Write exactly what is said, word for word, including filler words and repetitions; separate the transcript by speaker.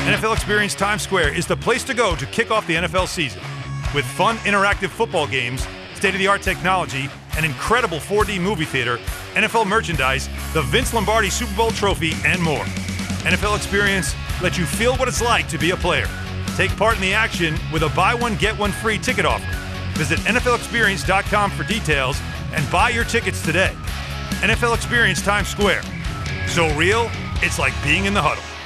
Speaker 1: N F L Experience Times Square is the place to go to kick off the N F L season. With fun, interactive football games, state-of-the-art technology, an incredible four D movie theater, N F L merchandise, the Vince Lombardi Super Bowl trophy, and more. N F L Experience lets you feel what it's like to be a player. Take part in the action with a buy one, get one free ticket offer. Visit N F L experience dot com for details and buy your tickets today. N F L Experience Times Square. So real, it's like being in the huddle.